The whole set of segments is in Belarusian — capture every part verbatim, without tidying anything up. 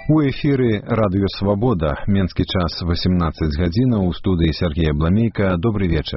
У эфіры радыё «Свабода». Менскі час восемнадцать гадзінаў. У студыі Сергей Абламейка. Добрый вечер.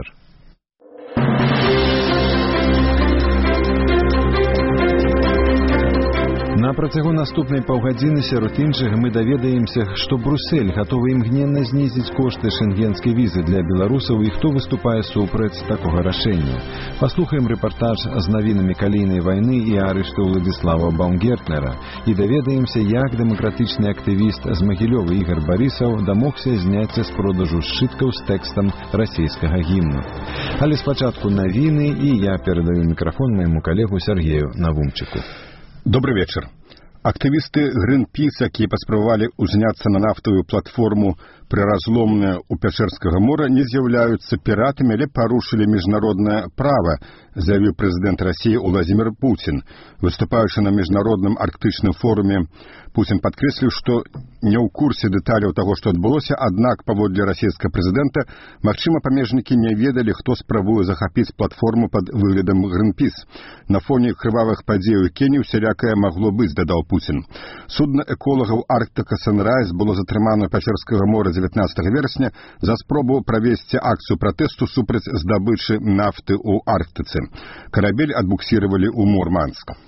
На працягу наступнай паўгадзіны сярод іншага мы даведаемся, што Брюссель гатовы імгненна знізіць кошты шэнгенскай візы для беларусаў і хто выступае супраць такога рашэння. Паслухаем рэпартаж з навінамі калійнай вайны і арышту Владислава Баумгертнера і даведаемся, як дэмакратычны актывіст з Магілёва Ігар Барысаў дамогся зняцця з продажу сшыткаў з тэкстам расійскага гімну. Але спачатку навіны, і я перадаю мікрафон майму калегу Сергею Навумчыку. Добрый вечер. Актывісты Greenpeace, якія паспрабавалі ўзняцца на нафтавую платформу прыразломная ў Пячэрскага мора, не з'яўляюцца піратамі, але парушылі міжнароднае права, заявіў прэзідэнт Расіі Владзімір Пуцін. Выступаючы на міжнародным арктычным форуме, Пуцін падкрэсліў, што не ў курсе дэталяў таго, што адбылося, аднак, паводле расійскага прэзідэнта, магчыма, памежнікі не ведалі, хто спрабуе захапіць платформу пад выглядам Greenpeace. На фоне крывавых падзей у Кеніі усялякае магло быць, дадаў Пуцін. Судна эколагаў Арктика Санрайз было затрымана ў Пячэрскага мора дзевятнаццатага верасня за спробу правесці акцыю пратэсту супраць здабычы нафты ў Арктыцы. Карабель адбуксіравалі ў Мурманск.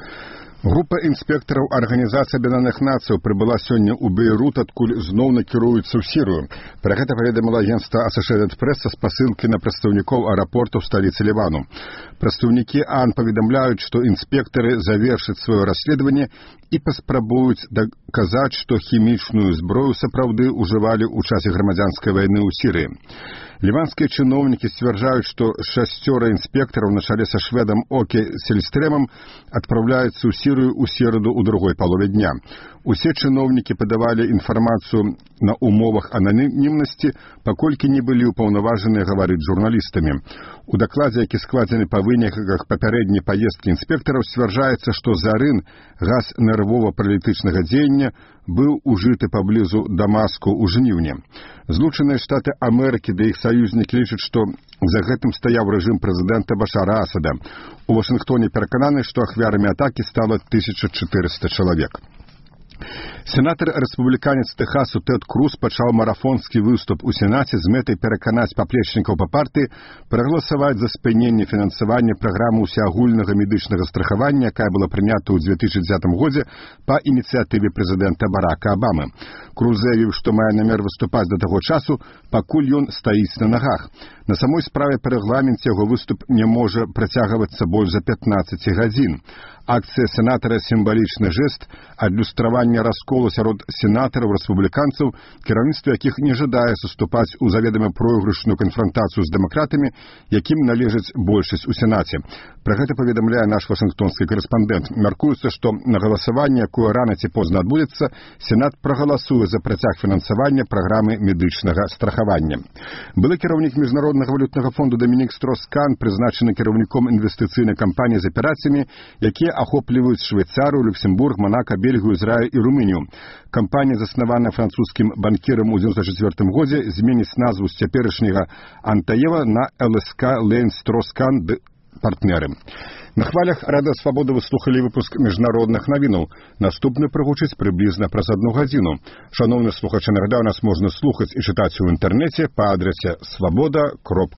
Група інспектараў Арганізацыі Аб'яднаных Нацыяў прыбыла сёння ў Бейрут, адкуль зноў накіруюцца ў Сірыю. Пра гэта паведаміла агенцтва Associated Press са спасылкай на прадстаўнікоў аэрапорту ў сталіцы Лівану. Прадстаўнікі ААН паведамляюць, што інспектары завершаць сваё расследаванне і паспрабуюць даказаць, што хімічную зброю сапраўды ўжывалі ў часе грамадзянскай вайны ў Сірыі. Ліванскія чыноўнікі сцвярджаюць, што шасцёра інспектараў на чале са шведам Оке Сельстрэмам адпраўляюцца ў Сірыю ў сераду ў другой палове дня. Усе чыноўнікі падавалі інфармацыю на умовах ананімнасці, паколькі не былі ўпаўнаважаныя гаварыць з журналістамі. У дакладзе, які складзены па выніках папярэдняй паездкі інспектараў, сцвярджаецца, што зарын, газ нервова-паралітычнага дзеяння, быў ужыты паблізу Дамаску ў жніўні. Злучаныя Штаты Амерыкі ды іх саюзнікі лічаць, што за гэтым стаяў рэжым прэзідэнта Башара Асада. У Вашынгтоне перакананы, што ахвярамі атакі стала тысяча чатырыста чалавек. Сенатар рэспубліканец Тэхасу Тэд Круз пачаў марафонскі выступ у Сенаце з мэтай пераканаць паплечнікаў па партыі прагаласаваць за спыненне фінансавання праграмы ўсеагульнага медычнага страхавання, якая была прынята ў дзве тысячы дзевятым годзе па ініцыятыве прэзідэнта Барака Абамы. Круз заявіў, што мае намер выступаць да таго часу, пакуль ён стаіць на нагах. На самой справе па рэгламенце яго выступ не можа працягвацца больш за пятнаццаць гадзін. Акцыя сенатара сімвалічны жэст адлюстравання расколу сярод сенатараў рэспубліканцаў, кіраўніцтва якіх не жадае саступаць у заведама пройгрышную канфрантацыю з дэмакратамі, якім належыць большасць у Сенаце. Пра гэта паведамляе наш вашынгтонскі карэспандэнт. Мяркуецца, што на галасаванне, якое рана ці позна адбудзецца, Сенат прагаласуе за працяг фінансавання праграмы медычнага страхавання. Былы кіраўнік міжнароднага валютнага фонду Дамінік Строскан прызначаны кіраўніком інвестыцыйнай кампаніі з аперацыямі, якія ахопліваюць Швейцарыю, Люксембург, Монако, Бельгію, Ізраіль і Румынію. Кампанія, заснаваная французскім банкірам у дзевяносто чвёртым годзе, зменіць назву з цяперашняга Антаева на эл эс ка Лейн Строскан д партнеры. На хвалях Радыё Свабода вы слухалі выпуск міжнародных навінаў. Наступны прагучыць прыблізна праз адну гадзіну. Шаноўны слухачы, нагадаю, нас можна слухаць і чытаць у інтэрнэце па адрасе свабода кропка